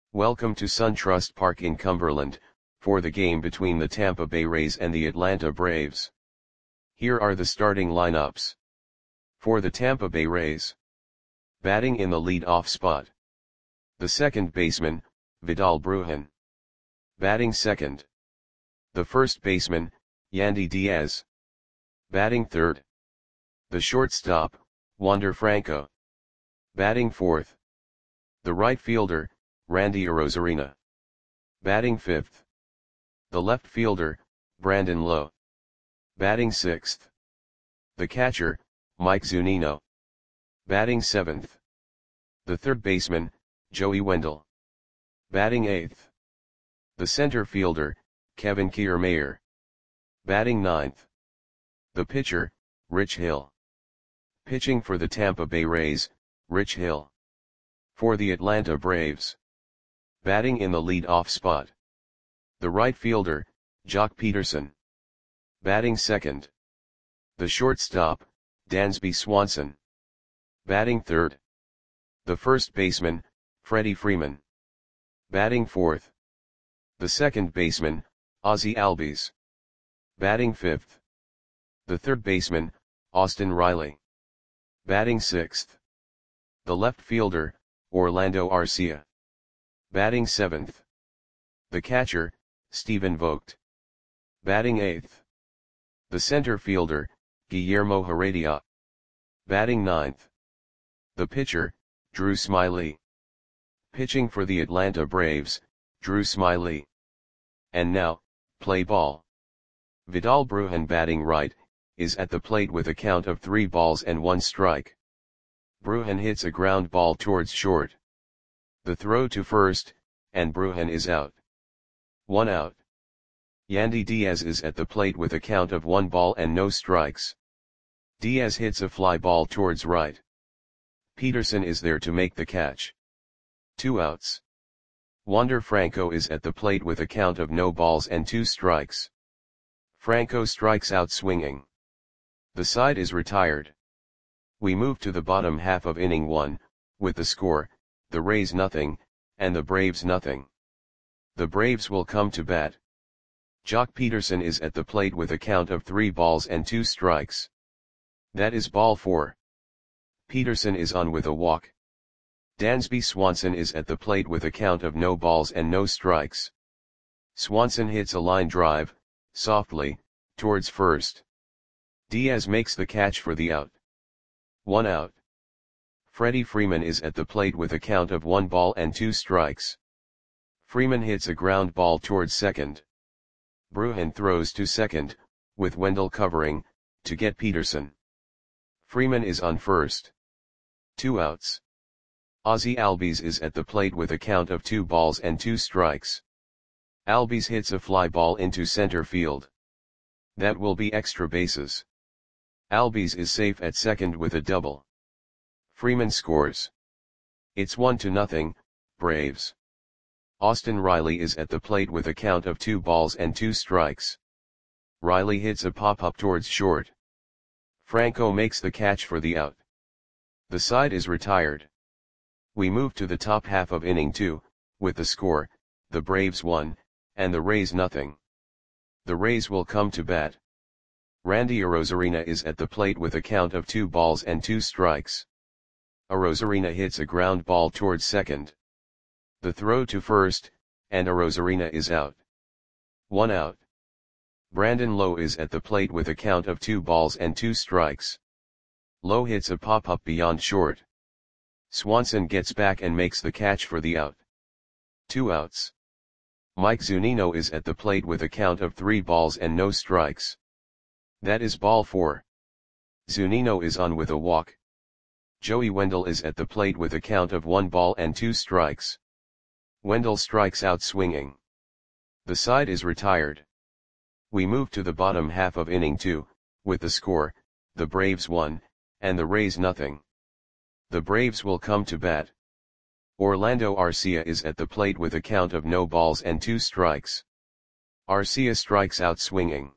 Welcome to SunTrust Park in Cumberland, for the game between the Tampa Bay Rays and the Atlanta Braves. Here are the starting lineups. For the Tampa Bay Rays. Batting in the lead-off spot. The second baseman, Vidal Brujan. Batting second. The first baseman, Yandy Diaz. Batting third. The shortstop, Wander Franco. Batting fourth. The right fielder, Randy Arozarena. Batting fifth. The left fielder, Brandon Lowe. Batting sixth. The catcher, Mike Zunino. Batting seventh. The third baseman, Joey Wendle. Batting eighth. The center fielder, Kevin Kiermaier. Batting ninth. The pitcher, Rich Hill. Pitching for the Tampa Bay Rays, Rich Hill. For the Atlanta Braves. Batting in the lead-off spot. The right fielder, Joc Pederson. Batting second. The shortstop, Dansby Swanson. Batting third. The first baseman, Freddie Freeman. Batting fourth. The second baseman, Ozzie Albies. Batting fifth. The third baseman, Austin Riley. Batting sixth. The left fielder, Orlando Arcia. Batting seventh. The catcher, Stephen Vogt. Batting eighth. The center fielder, Guillermo Heredia. Batting ninth. The pitcher, Drew Smyly. Pitching for the Atlanta Braves, Drew Smyly. And now, play ball. Vidal Brujan batting right, is at the plate with a count of 3 balls and 1 strike. Brujan hits a ground ball towards short. The throw to first, and Brujan is out. 1 out. Yandy Diaz is at the plate with a count of 1 ball and no strikes. Diaz hits a fly ball towards right. Pederson is there to make the catch. 2 outs. Wander Franco is at the plate with a count of no balls and 2 strikes. Franco strikes out swinging. The side is retired. We move to the bottom half of inning 1, with the score, the Rays nothing, and the Braves nothing. The Braves will come to bat. Joc Pederson is at the plate with a count of 3 balls and 2 strikes. That is ball 4. Pederson is on with a walk. Dansby Swanson is at the plate with a count of no balls and no strikes. Swanson hits a line drive, softly, towards first. Diaz makes the catch for the out. 1 out. Freddie Freeman is at the plate with a count of 1 ball and 2 strikes. Freeman hits a ground ball towards second. Brujan throws to second, with Wendle covering, to get Pederson. Freeman is on first. 2 outs. Ozzie Albies is at the plate with a count of 2 balls and 2 strikes. Albies hits a fly ball into center field. That will be extra bases. Albies is safe at second with a double. Freeman scores. It's 1-0, Braves. Austin Riley is at the plate with a count of 2 balls and 2 strikes. Riley hits a pop-up towards short. Franco makes the catch for the out. The side is retired. We move to the top half of inning 2, with the score, the Braves 1, and the Rays nothing. The Rays will come to bat. Randy Arozarena is at the plate with a count of 2 balls and 2 strikes. Arozarena hits a ground ball towards second. The throw to first, and Arozarena is out. 1 out. Brandon Lowe is at the plate with a count of 2 balls and 2 strikes. Lowe hits a pop-up beyond short. Swanson gets back and makes the catch for the out. 2 outs. Mike Zunino is at the plate with a count of 3 balls and no strikes. That is ball 4. Zunino is on with a walk. Joey Wendle is at the plate with a count of 1 ball and 2 strikes. Wendle strikes out swinging. The side is retired. We move to the bottom half of inning 2, with the score, the Braves 1, and the Rays nothing. The Braves will come to bat. Orlando Arcia is at the plate with a count of no balls and 2 strikes. Arcia strikes out swinging.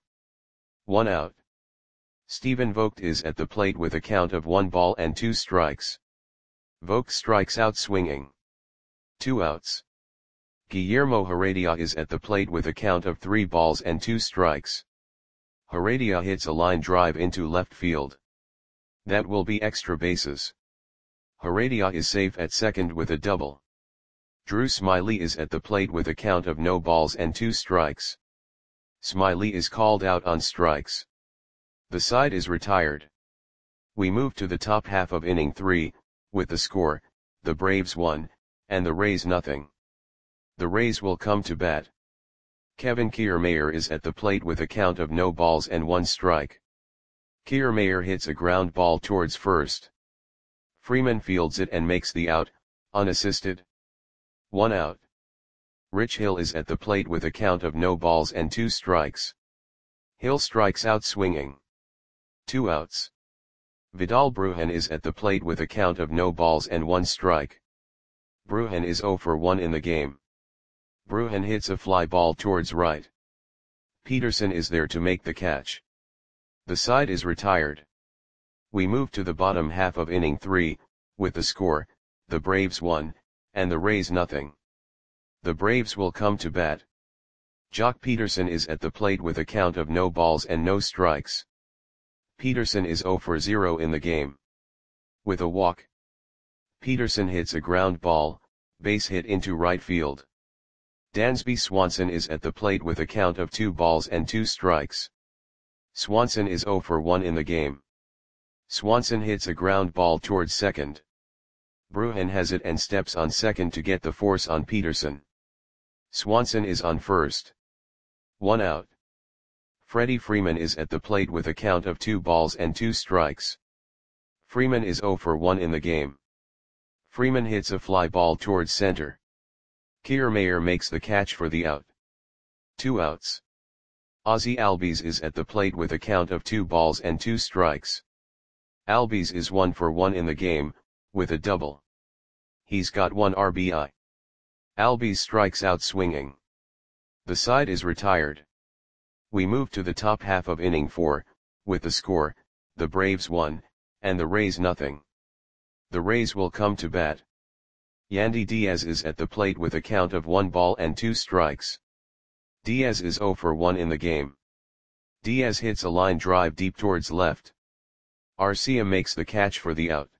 1 out. Stephen Vogt is at the plate with a count of 1 ball and 2 strikes. Vogt strikes out swinging. 2 outs. Guillermo Heredia is at the plate with a count of 3 balls and 2 strikes. Heredia hits a line drive into left field. That will be extra bases. Heredia is safe at second with a double. Drew Smyly is at the plate with a count of no balls and 2 strikes. Smyly is called out on strikes. The side is retired. We move to the top half of inning 3, with the score, the Braves 1, and the Rays nothing. The Rays will come to bat. Kevin Kiermaier is at the plate with a count of no balls and 1 strike. Kiermaier hits a ground ball towards first. Freeman fields it and makes the out, unassisted. 1 out. Rich Hill is at the plate with a count of no balls and 2 strikes. Hill strikes out swinging. 2 outs. Vidal Brujan is at the plate with a count of no balls and 1 strike. Brujan is 0 for 1 in the game. Brujan hits a fly ball towards right. Peterson is there to make the catch. The side is retired. We move to the bottom half of inning 3, with the score, the Braves 1, and the Rays nothing. The Braves will come to bat. Jock Peterson is at the plate with a count of no balls and no strikes. Peterson is 0 for 0 in the game. With a walk. Peterson hits a ground ball, base hit into right field. Dansby Swanson is at the plate with a count of 2 balls and 2 strikes. Swanson is 0 for 1 in the game. Swanson hits a ground ball towards second. Brujan has it and steps on second to get the force on Peterson. Swanson is on first. 1 out. Freddie Freeman is at the plate with a count of 2 balls and 2 strikes. Freeman is 0 for 1 in the game. Freeman hits a fly ball towards center. Kiermaier makes the catch for the out. 2 outs. Ozzie Albies is at the plate with a count of 2 balls and 2 strikes. Albies is 1 for 1 in the game, with a double. He's got 1 RBI. Albies strikes out swinging. The side is retired. We move to the top half of inning 4, with the score, the Braves 1, and the Rays nothing. The Rays will come to bat. Yandy Diaz is at the plate with a count of 1 ball and 2 strikes. Diaz is 0 for 1 in the game. Diaz hits a line drive deep towards left. Arcia makes the catch for the out.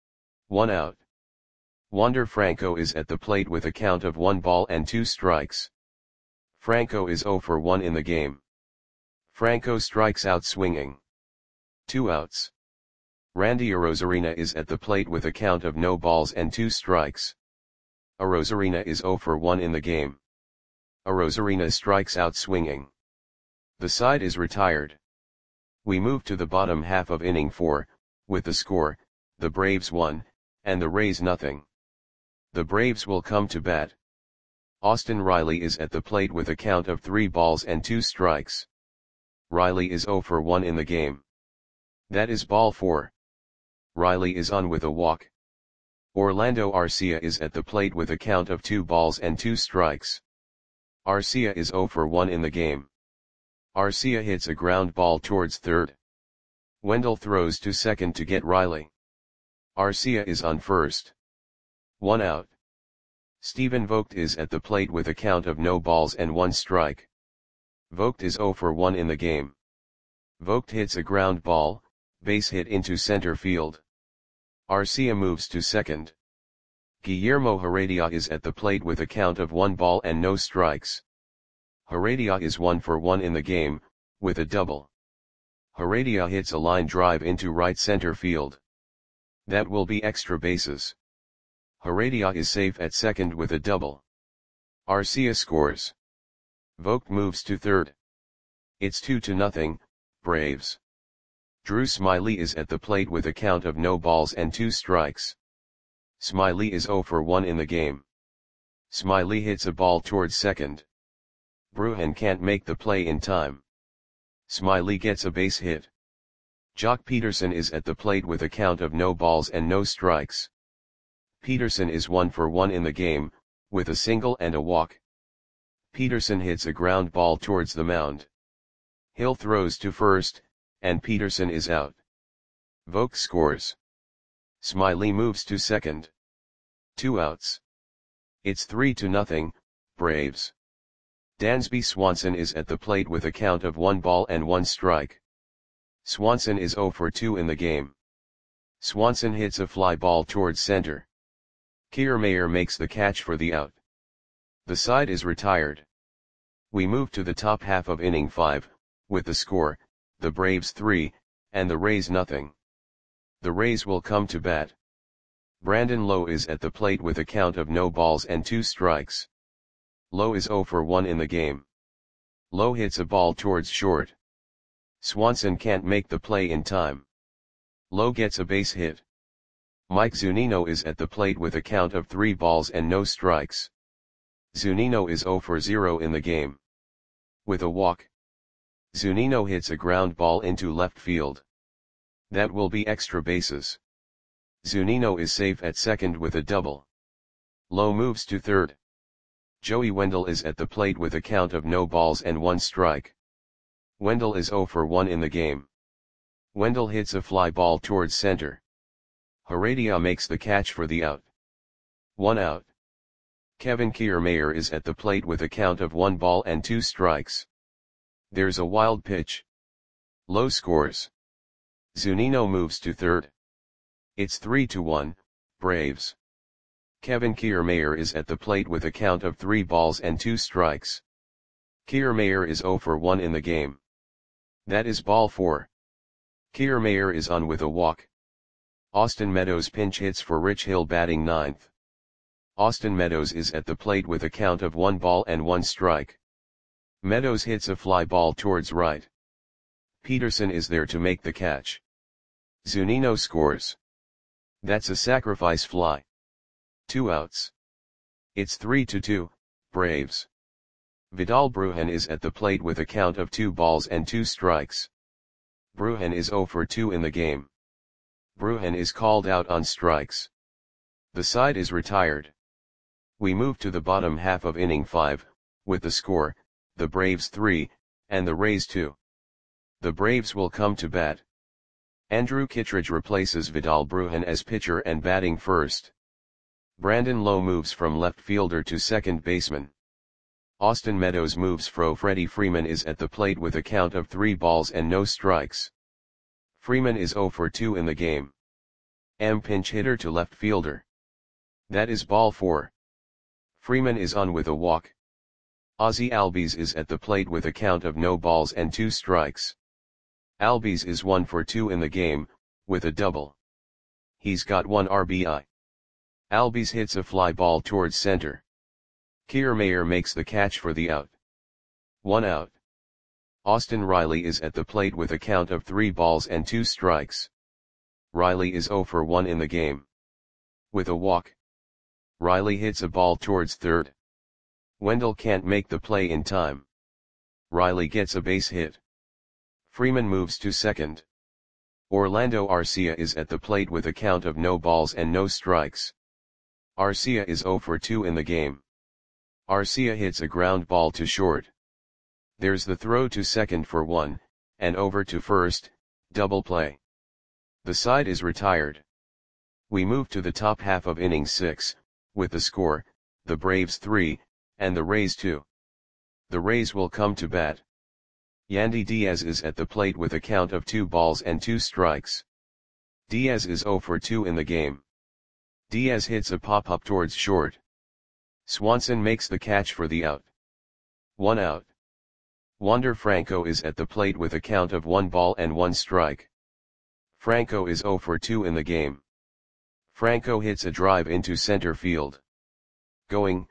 1 out. Wander Franco is at the plate with a count of 1 ball and 2 strikes. Franco is 0 for 1 in the game. Franco strikes out swinging. 2 outs. Randy Arozarena is at the plate with a count of no balls and 2 strikes. Arozarena is 0 for 1 in the game. Arozarena strikes out swinging. The side is retired. We move to the bottom half of inning 4, with the score, the Braves 1, and the Rays nothing. The Braves will come to bat. Austin Riley is at the plate with a count of 3 balls and 2 strikes. Riley is 0 for 1 in the game. That is ball 4. Riley is on with a walk. Orlando Arcia is at the plate with a count of 2 balls and 2 strikes. Arcia is 0 for 1 in the game. Arcia hits a ground ball towards third. Wendell throws to second to get Riley. Arcia is on first. 1 out. Stephen Vogt is at the plate with a count of no balls and 1 strike. Vogt is 0 for 1 in the game. Vogt hits a ground ball, base hit into center field. Arcia moves to second. Guillermo Heredia is at the plate with a count of 1 ball and no strikes. Heredia is 1 for 1 in the game, with a double. Heredia hits a line drive into right center field. That will be extra bases. Heredia is safe at second with a double. Arcia scores. Vogt moves to third. It's 2-0, Braves. Drew Smyly is at the plate with a count of no balls and 2 strikes. Smyly is 0 for 1 in the game. Smyly hits a ball towards second. Brujan can't make the play in time. Smyly gets a base hit. Jock Peterson is at the plate with a count of no balls and no strikes. Peterson is 1 for 1 in the game, with a single and a walk. Peterson hits a ground ball towards the mound. Hill throws to first, and Peterson is out. Vogt scores. Smyly moves to second. 2 outs. It's 3-0, Braves. Braves. Dansby Swanson is at the plate with a count of 1 ball and 1 strike. Swanson is 0 for 2 in the game. Swanson hits a fly ball towards center. Kiermaier makes the catch for the out. The side is retired. We move to the top half of inning 5, with the score, the Braves 3, and the Rays nothing. The Rays will come to bat. Brandon Lowe is at the plate with a count of no balls and 2 strikes. Lowe is 0 for 1 in the game. Lowe hits a ball towards short. Swanson can't make the play in time. Lowe gets a base hit. Mike Zunino is at the plate with a count of 3 balls and no strikes. Zunino is 0 for 0 in the game. With a walk, Zunino hits a ground ball into left field. That will be extra bases. Zunino is safe at second with a double. Lowe moves to third. Joey Wendell is at the plate with a count of no balls and 1 strike. Wendell is 0 for 1 in the game. Wendell hits a fly ball towards center. Heredia makes the catch for the out. 1 out. Kevin Kiermaier is at the plate with a count of 1 ball and 2 strikes. There's a wild pitch. Lowe scores. Zunino moves to third. It's 3-1, Braves. Kevin Kiermaier is at the plate with a count of 3 balls and 2 strikes. Kiermaier is 0 for 1 in the game. That is ball 4. Kiermaier is on with a walk. Austin Meadows pinch hits for Rich Hill batting 9th. Austin Meadows is at the plate with a count of 1 ball and 1 strike. Meadows hits a fly ball towards right. Peterson is there to make the catch. Zunino scores. That's a sacrifice fly. 2 outs. It's 3-2, Braves. Vidal Brujan is at the plate with a count of 2 balls and 2 strikes. Brujan is 0 for 2 in the game. Brujan is called out on strikes. The side is retired. We move to the bottom half of inning 5, with the score, the Braves 3, and the Rays 2. The Braves will come to bat. Andrew Kittredge replaces Vidal Brujan as pitcher and batting first. Brandon Lowe moves from left fielder to second baseman. Austin Meadows moves Freddie Freeman is at the plate with a count of 3 balls and no strikes. Freeman is 0 for 2 in the game. Pinch hitter to left fielder. That is ball 4. Freeman is on with a walk. Ozzie Albies is at the plate with a count of no balls and 2 strikes. Albies is 1 for 2 in the game, with a double. He's got 1 RBI. Albies hits a fly ball towards center. Kiermaier makes the catch for the out. 1 out. Austin Riley is at the plate with a count of 3 balls and 2 strikes. Riley is 0 for 1 in the game. With a walk, Riley hits a ball towards third. Wendell can't make the play in time. Riley gets a base hit. Freeman moves to second. Orlando Arcia is at the plate with a count of no balls and no strikes. Arcia is 0 for 2 in the game. Arcia hits a ground ball to short. There's the throw to second for 1, and over to first, double play. The side is retired. We move to the top half of inning 6, with the score, the Braves 3, and the Rays 2. The Rays will come to bat. Yandy Diaz is at the plate with a count of 2 balls and 2 strikes. Diaz is 0 for 2 in the game. Diaz hits a pop-up towards short. Swanson makes the catch for the out. 1 out. Wander Franco is at the plate with a count of 1 ball and 1 strike. Franco is 0 for 2 in the game. Franco hits a drive into center field. Going,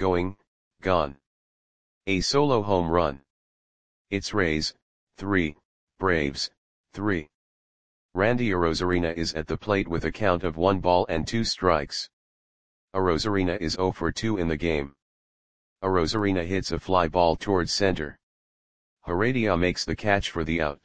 gone. A solo home run. It's Rays, 3, Braves, 3. Randy Arozarena is at the plate with a count of 1 ball and 2 strikes. Arozarena is 0 for 2 in the game. Arozarena hits a fly ball towards center. Heredia makes the catch for the out.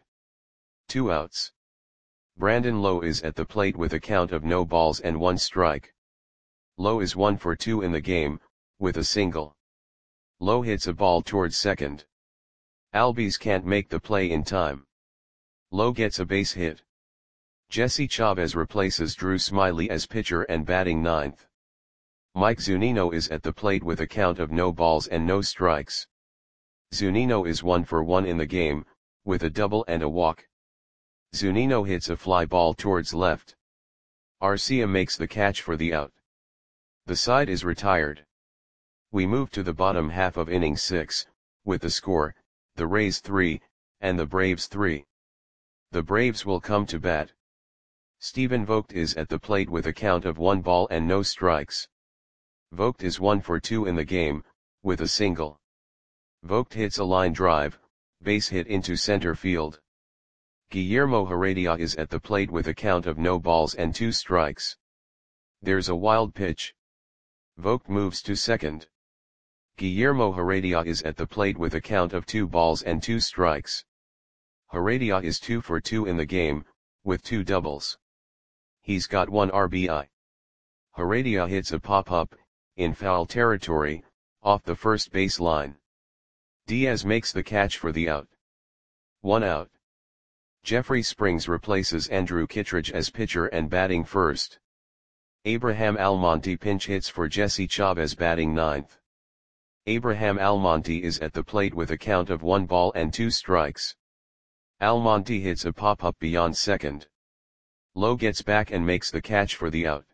2 outs. Brandon Lowe is at the plate with a count of no balls and 1 strike. Lowe is 1 for 2 in the game, with a single. Lowe hits a ball towards second. Albies can't make the play in time. Lowe gets a base hit. Jesse Chavez replaces Drew Smyly as pitcher and batting 9th. Mike Zunino is at the plate with a count of no balls and no strikes. Zunino is 1 for 1 in the game, with a double and a walk. Zunino hits a fly ball towards left. Arcia makes the catch for the out. The side is retired. We move to the bottom half of inning 6, with the score, the Rays 3, and the Braves 3. The Braves will come to bat. Stephen Vogt is at the plate with a count of 1 ball and no strikes. Vogt is 1 for 2 in the game, with a single. Vogt hits a line drive, base hit into center field. Guillermo Heredia is at the plate with a count of no balls and 2 strikes. There's a wild pitch. Vogt moves to second. Guillermo Heredia is at the plate with a count of 2 balls and 2 strikes. Heredia is 2 for 2 in the game, with 2 doubles. He's got 1 RBI. Heredia hits a pop-up, in foul territory, off the first base line. Diaz makes the catch for the out. 1 out. Jeffrey Springs replaces Andrew Kittredge as pitcher and batting first. Abraham Almonte pinch hits for Jesse Chavez batting ninth. Abraham Almonte is at the plate with a count of 1 ball and 2 strikes. Almonte hits a pop-up beyond second. Lowe gets back and makes the catch for the out.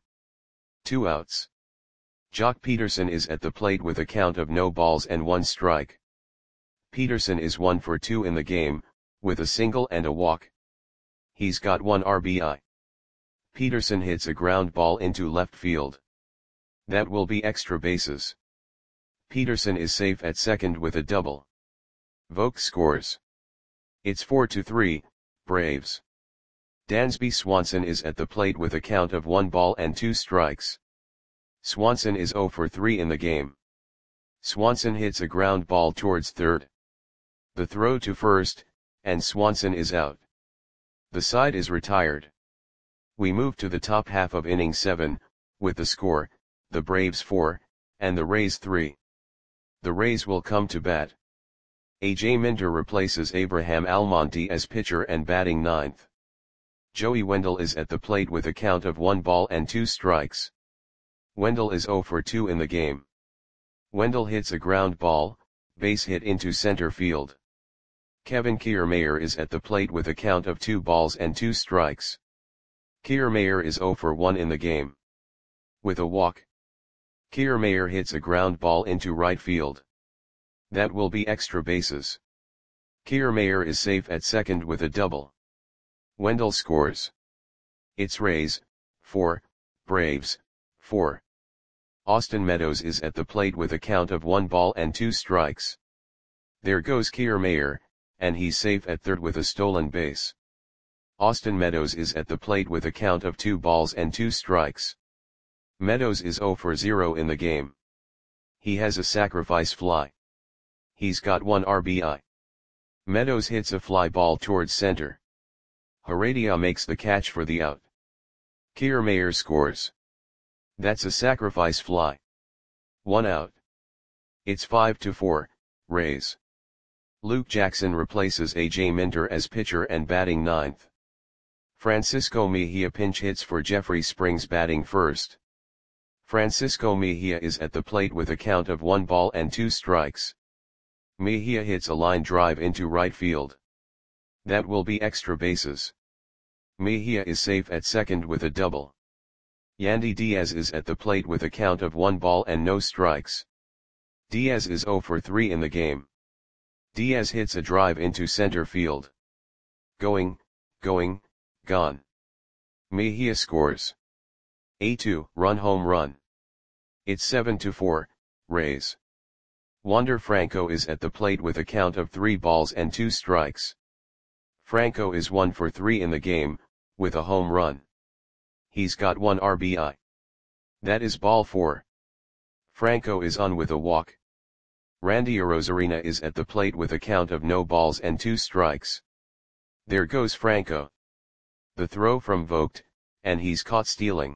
2 outs. Jock Peterson is at the plate with a count of no balls and 1 strike. Peterson is 1 for 2 in the game, with a single and a walk. He's got 1 RBI. Peterson hits a ground ball into left field. That will be extra bases. Peterson is safe at second with a double. Vogt scores. It's 4-3, Braves. Dansby Swanson is at the plate with a count of 1 ball and 2 strikes. Swanson is 0 for 3 in the game. Swanson hits a ground ball towards third. The throw to first, and Swanson is out. The side is retired. We move to the top half of inning 7, with the score, the Braves 4, and the Rays 3. The Rays will come to bat. A.J. Minter replaces Abraham Almonte as pitcher and batting ninth. Joey Wendell is at the plate with a count of 1 ball and 2 strikes. Wendell is 0 for 2 in the game. Wendell hits a ground ball, base hit into center field. Kevin Kiermaier is at the plate with a count of 2 balls and 2 strikes. Kiermaier is 0 for 1 in the game. With a walk. Kiermaier hits a ground ball into right field. That will be extra bases. Kiermaier is safe at second with a double. Wendell scores. It's Rays, 4, Braves, 4. Austin Meadows is at the plate with a count of 1 ball and 2 strikes. There goes Kiermaier, and he's safe at third with a stolen base. Austin Meadows is at the plate with a count of 2 balls and 2 strikes. Meadows is 0 for 0 in the game. He has a sacrifice fly. He's got 1 RBI. Meadows hits a fly ball towards center. Heredia makes the catch for the out. Kiermaier scores. That's a sacrifice fly. 1 out. It's 5-4, Rays. Luke Jackson replaces A.J. Minter as pitcher and batting ninth. Francisco Mejia pinch hits for Jeffrey Springs batting first. Francisco Mejia is at the plate with a count of 1 ball and 2 strikes. Mejia hits a line drive into right field. That will be extra bases. Mejia is safe at second with a double. Yandy Diaz is at the plate with a count of 1 ball and no strikes. Diaz is 0 for 3 in the game. Diaz hits a drive into center field. Going, gone. Mejia scores. A 2-run home run. It's 7-4, Rays. Wander Franco is at the plate with a count of 3 balls and 2 strikes. Franco is 1 for 3 in the game, with a home run. He's got 1 RBI. That is ball 4. Franco is on with a walk. Randy Arozarena is at the plate with a count of no balls and 2 strikes. There goes Franco. The throw from Vogt, and he's caught stealing.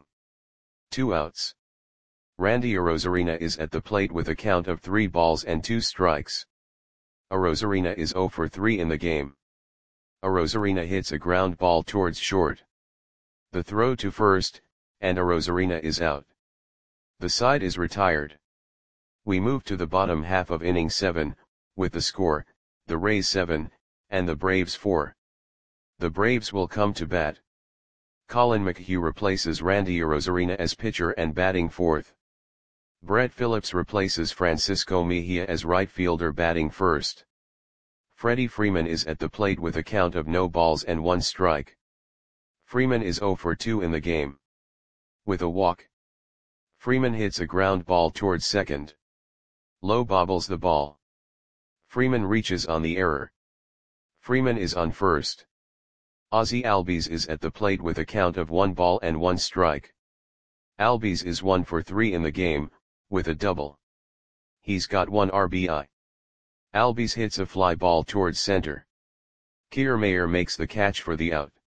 2 outs. Randy Arozarena is at the plate with a count of 3 balls and 2 strikes. Arozarena is 0 for 3 in the game. Arozarena hits a ground ball towards short. The throw to first, and Arozarena is out. The side is retired. We move to the bottom half of inning 7, with the score, the Rays 7, and the Braves 4. The Braves will come to bat. Colin McHugh replaces Randy Arozarena as pitcher and batting fourth. Brett Phillips replaces Francisco Mejia as right fielder batting first. Freddie Freeman is at the plate with a count of no balls and 1 strike. Freeman is 0 for 2 in the game. With a walk, Freeman hits a ground ball towards second. Lowe bobbles the ball. Freeman reaches on the error. Freeman is on first. Ozzie Albies is at the plate with a count of 1 ball and 1 strike. Albies is 1 for 3 in the game, with a double. He's got 1 RBI. Albies hits a fly ball towards center. Kiermaier makes the catch for the out.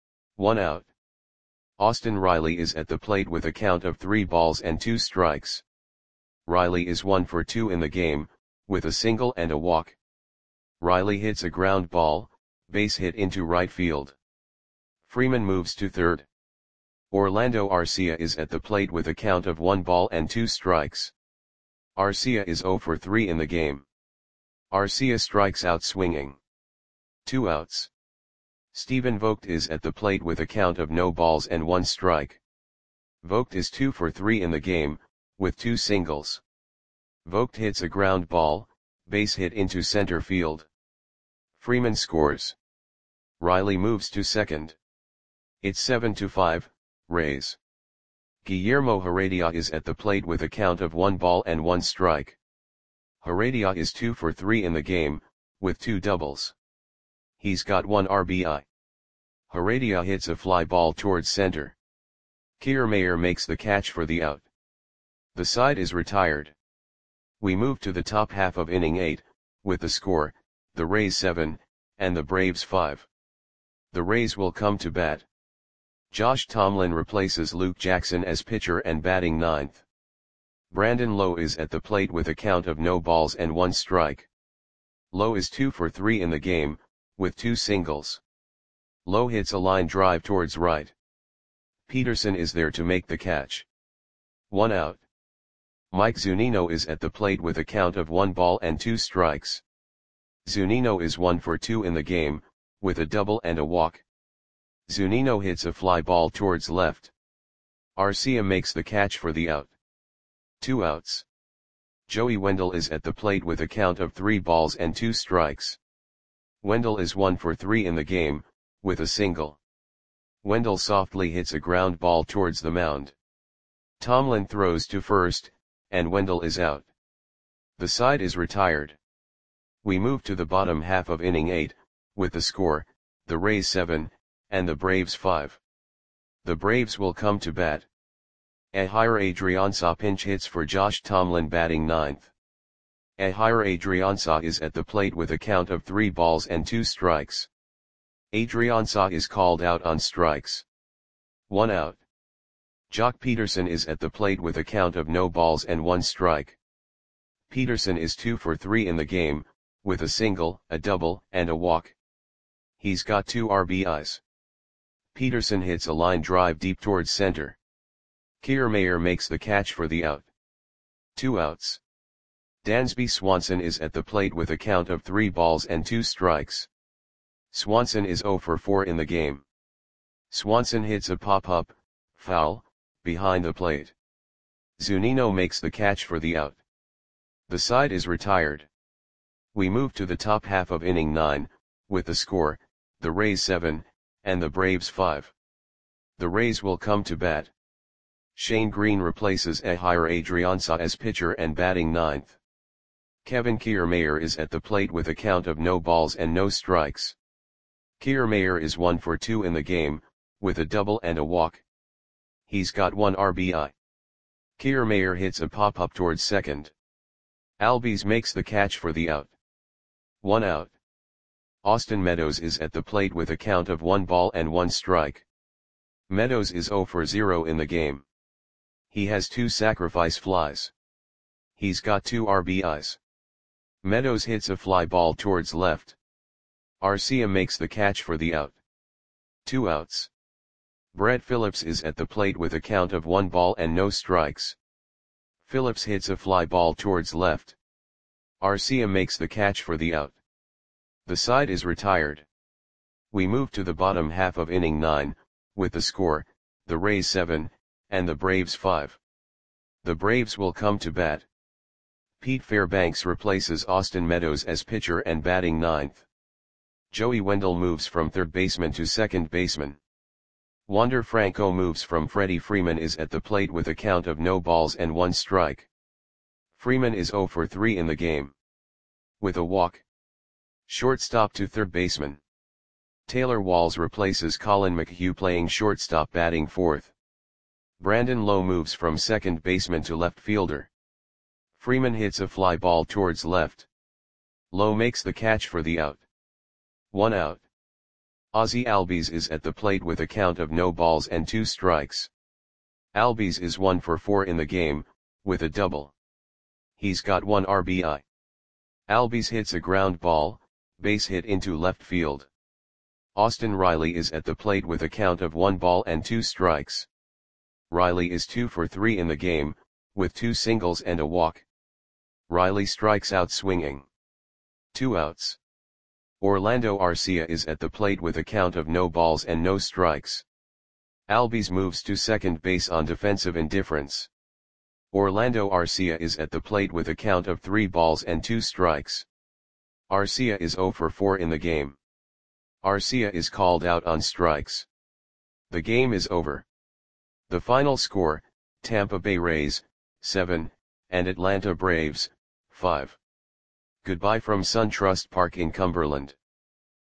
1 out. Austin Riley is at the plate with a count of 3 balls and 2 strikes. Riley is 1 for 2 in the game, with a single and a walk. Riley hits a ground ball, base hit into right field. Freeman moves to third. Orlando Arcia is at the plate with a count of 1 ball and 2 strikes. Arcia is 0 for 3 in the game. Arcia strikes out swinging. 2 outs. Stephen Vogt is at the plate with a count of no balls and 1 strike. Vogt is 2 for 3 in the game, with 2 singles. Vogt hits a ground ball, base hit into center field. Freeman scores. Riley moves to second. It's 7-5, Rays. Guillermo Heredia is at the plate with a count of 1 ball and 1 strike. Heredia is 2 for 3 in the game, with 2 doubles. He's got 1 RBI. Heredia hits a fly ball towards center. Kiermaier makes the catch for the out. The side is retired. We move to the top half of inning 8, with the score, the Rays 7, and the Braves 5. The Rays will come to bat. Josh Tomlin replaces Luke Jackson as pitcher and batting ninth. Brandon Lowe is at the plate with a count of no balls and 1 strike. Lowe is 2 for 3 in the game, with 2 singles. Lowe hits a line drive towards right. Peterson is there to make the catch. 1 out. Mike Zunino is at the plate with a count of 1 ball and 2 strikes. Zunino is 1 for 2 in the game, with a double and a walk. Zunino hits a fly ball towards left. Arcia makes the catch for the out. 2 outs. Joey Wendell is at the plate with a count of 3 balls and 2 strikes. Wendell is 1 for 3 in the game, with a single. Wendell softly hits a ground ball towards the mound. Tomlin throws to first, and Wendell is out. The side is retired. We move to the bottom half of inning 8, with the score, the Rays 7, and the Braves 5. The Braves will come to bat. Ehire Adrianza pinch hits for Josh Tomlin batting ninth. Ehire Adrianza is at the plate with a count of 3 balls and 2 strikes. Adrianza is called out on strikes. 1 out. Jock Peterson is at the plate with a count of no balls and 1 strike. Peterson is 2 for 3 in the game, with a single, a double, and a walk. He's got 2 RBIs. Peterson hits a line drive deep towards center. Kiermaier makes the catch for the out. 2 outs. Dansby Swanson is at the plate with a count of 3 balls and 2 strikes. Swanson is 0 for 4 in the game. Swanson hits a pop-up, foul, behind the plate. Zunino makes the catch for the out. The side is retired. We move to the top half of inning 9, with the score, the Rays 7, and the Braves 5. The Rays will come to bat. Shane Green replaces Ehire Adrianza as pitcher and batting ninth. Kevin Kiermaier is at the plate with a count of no balls and no strikes. Kiermaier is 1 for 2 in the game, with a double and a walk. He's got 1 RBI. Kiermaier hits a pop-up towards second. Albies makes the catch for the out. 1 out. Austin Meadows is at the plate with a count of 1 ball and 1 strike. Meadows is 0 for 0 in the game. He has 2 sacrifice flies. He's got 2 RBIs. Meadows hits a fly ball towards left. Arcia makes the catch for the out. 2 outs. Brett Phillips is at the plate with a count of 1 ball and no strikes. Phillips hits a fly ball towards left. Arcia makes the catch for the out. The side is retired. We move to the bottom half of inning 9, with the score, the Rays 7, and the Braves 5. The Braves will come to bat. Pete Fairbanks replaces Austin Meadows as pitcher and batting 9th. Joey Wendell moves from third baseman to second baseman. Wander Franco moves from Freddie Freeman is at the plate with a count of no balls and 1 strike. Freeman is 0 for 3 in the game. With a walk. Shortstop to third baseman. Taylor Walls replaces Colin McHugh playing shortstop batting 4th. Brandon Lowe moves from second baseman to left fielder. Freeman hits a fly ball towards left. Lowe makes the catch for the out. 1 out. Ozzie Albies is at the plate with a count of no balls and 2 strikes. Albies is 1 for 4 in the game, with a double. He's got 1 RBI. Albies hits a ground ball, base hit into left field. Austin Riley is at the plate with a count of 1 ball and 2 strikes. Riley is 2 for 3 in the game, with 2 singles and a walk. Riley strikes out swinging. 2 outs. Orlando Arcia is at the plate with a count of no balls and no strikes. Albies moves to second base on defensive indifference. Orlando Arcia is at the plate with a count of 3 balls and 2 strikes. Arcia is 0 for 4 in the game. Arcia is called out on strikes. The game is over. The final score, Tampa Bay Rays, 7, and Atlanta Braves, 5. Goodbye from SunTrust Park in Cumberland.